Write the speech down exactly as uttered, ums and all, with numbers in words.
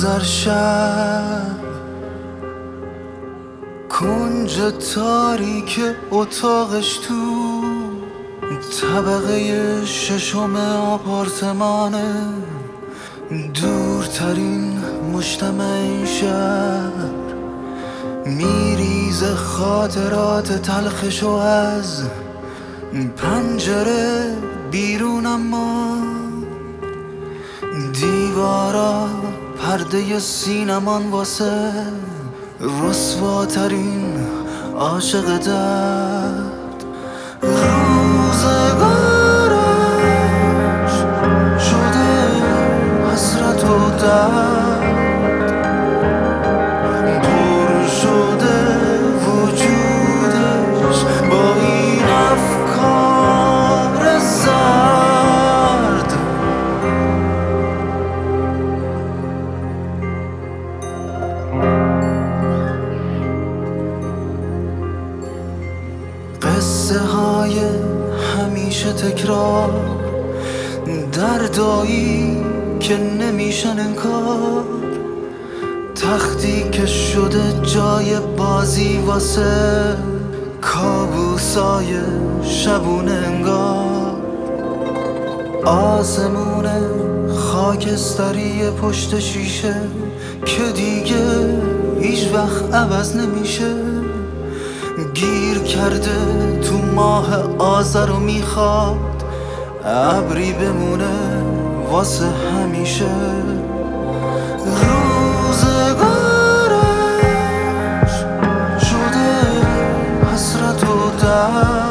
در شب کنج تاریک اتاقش تو طبقه ششم آپارتمانه، دورترین مجتمع این شهر، میریزه خاطرات تلخشو از پنجره بیرون، اما دیوارا پرده سینمان واسه رسواترین عاشق درد. روزگارش شده حسرت و درد، دور شده وجودش با این افکار زرد. قصه های همیشه تکرار، دردایی که نمیشن انکار، تختی که شده جای بازی واسه کابوسای شبونه انگار. آسمون خاکستری پشت شیشه که دیگه هیچ وقت عوض نمیشه، گیر کرده تو ماه آذر و میخواد ابری بمونه واسه همیشه. روزگارش شده حسرت و درد،